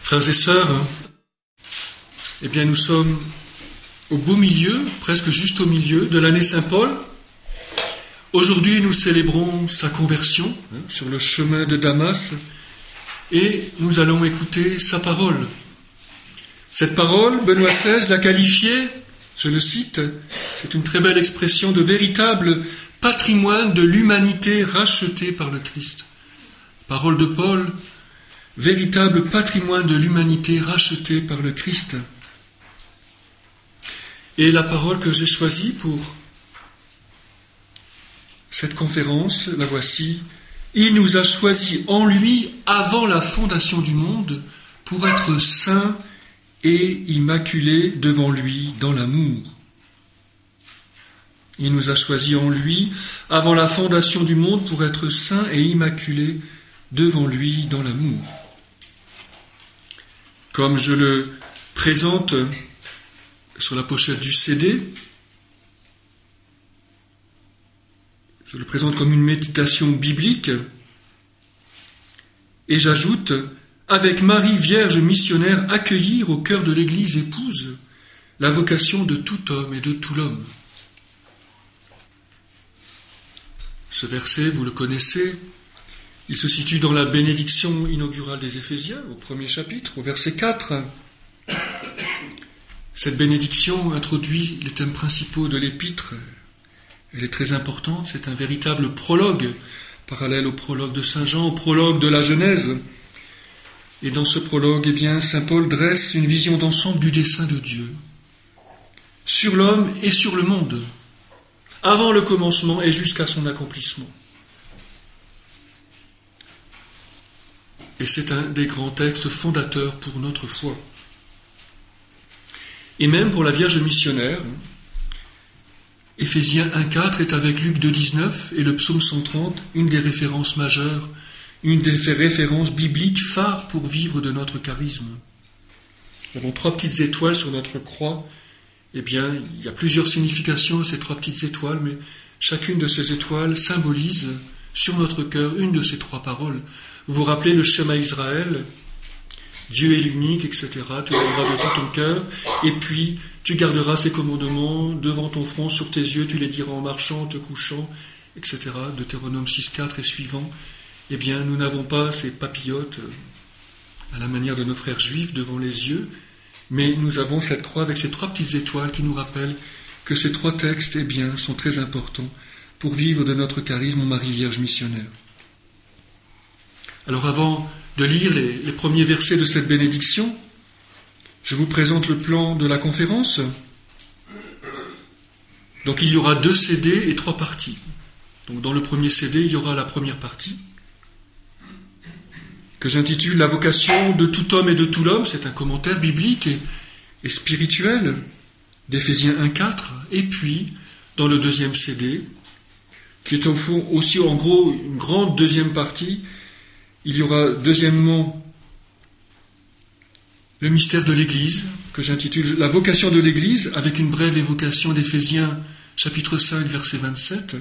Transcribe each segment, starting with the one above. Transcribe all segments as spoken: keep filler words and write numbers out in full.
Frères et sœurs, eh bien nous sommes au beau milieu, presque juste au milieu de l'année Saint-Paul. Aujourd'hui, nous célébrons sa conversion hein, sur le chemin de Damas et nous allons écouter sa parole. Cette parole, Benoît seize l'a qualifiée, je le cite, c'est une très belle expression de véritable patrimoine de l'humanité rachetée par le Christ. Parole de Paul, véritable patrimoine de l'humanité rachetée par le Christ. Et la parole que j'ai choisie pour cette conférence, la voici. Il nous a choisis en lui avant la fondation du monde pour être saints et immaculés devant lui dans l'amour. Il nous a choisis en lui avant la fondation du monde pour être saints et immaculés devant lui dans l'amour. Comme je le présente sur la pochette du C D, je le présente comme une méditation biblique, et j'ajoute, avec Marie Vierge missionnaire, accueillir au cœur de l'Église épouse la vocation de tout homme et de tout l'homme. Ce verset, vous le connaissez, il se situe dans la bénédiction inaugurale des Éphésiens, au premier chapitre, au verset quatre. Cette bénédiction introduit les thèmes principaux de l'épître. Elle est très importante, c'est un véritable prologue, parallèle au prologue de Saint Jean, au prologue de la Genèse. Et dans ce prologue, eh bien, Saint Paul dresse une vision d'ensemble du dessein de Dieu, sur l'homme et sur le monde, avant le commencement et jusqu'à son accomplissement. Et c'est un des grands textes fondateurs pour notre foi. Et même pour la Vierge missionnaire, Éphésiens un quatre est avec Luc deux dix-neuf et le psaume cent trente, une des références majeures, une des références bibliques phares pour vivre de notre charisme. Nous avons trois petites étoiles sur notre croix. Eh bien, il y a plusieurs significations à ces trois petites étoiles, mais chacune de ces étoiles symbolise sur notre cœur une de ces trois paroles. Vous vous rappelez le schéma Israël, Dieu est l'unique, et cetera. Tu l'aimeras de tout ton cœur, et puis tu garderas ses commandements devant ton front, sur tes yeux, tu les diras en marchant, en te couchant, et cetera. Deutéronome six quatre et suivant. Eh bien, nous n'avons pas ces papillotes à la manière de nos frères juifs devant les yeux, mais nous avons cette croix avec ces trois petites étoiles qui nous rappellent que ces trois textes, eh bien, sont très importants pour vivre de notre charisme en Marie Vierge missionnaire. Alors avant de lire les, les premiers versets de cette bénédiction, je vous présente le plan de la conférence. Donc il y aura deux C D et trois parties. Donc dans le premier C D, il y aura la première partie, que j'intitule « La vocation de tout homme et de tout l'homme ». C'est un commentaire biblique et, et spirituel d'Éphésiens un quatre. Et puis, dans le deuxième C D, qui est au fond aussi en gros une grande deuxième partie, il y aura deuxièmement le mystère de l'Église, que j'intitule « La vocation de l'Église », avec une brève évocation d'Éphésiens chapitre cinq, verset vingt-sept.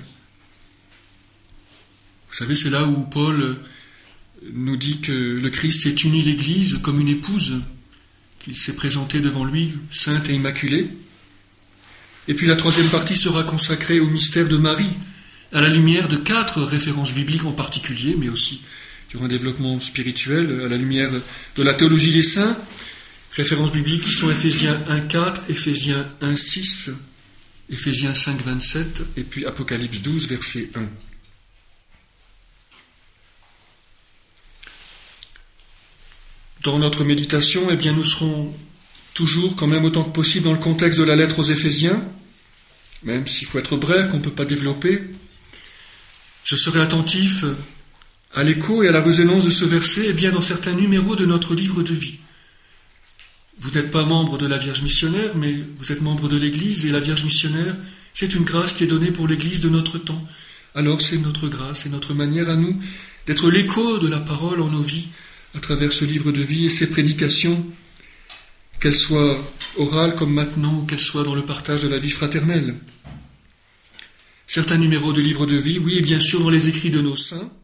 Vous savez, c'est là où Paul nous dit que le Christ est uni l'Église comme une épouse, qu'il s'est présenté devant lui, sainte et immaculée. Et puis la troisième partie sera consacrée au mystère de Marie, à la lumière de quatre références bibliques en particulier, mais aussi sur un développement spirituel, à la lumière de la théologie des saints, références bibliques qui sont Éphésiens un quatre, Éphésiens un six, Éphésiens cinq vingt-sept, et puis Apocalypse douze, verset un. Dans notre méditation, eh bien, nous serons toujours, quand même autant que possible, dans le contexte de la lettre aux Éphésiens, même s'il faut être bref, qu'on ne peut pas développer. Je serai attentif à l'écho et à la résonance de ce verset, eh bien, dans certains numéros de notre livre de vie. Vous n'êtes pas membre de la Vierge missionnaire, mais vous êtes membre de l'Église, et la Vierge missionnaire, c'est une grâce qui est donnée pour l'Église de notre temps. Alors c'est notre grâce, c'est notre manière à nous d'être l'écho de la parole en nos vies, à travers ce livre de vie et ces prédications, qu'elles soient orales comme maintenant, ou qu'elles soient dans le partage de la vie fraternelle. Certains numéros de livre de vie, oui, et bien sûr dans les écrits de nos saints,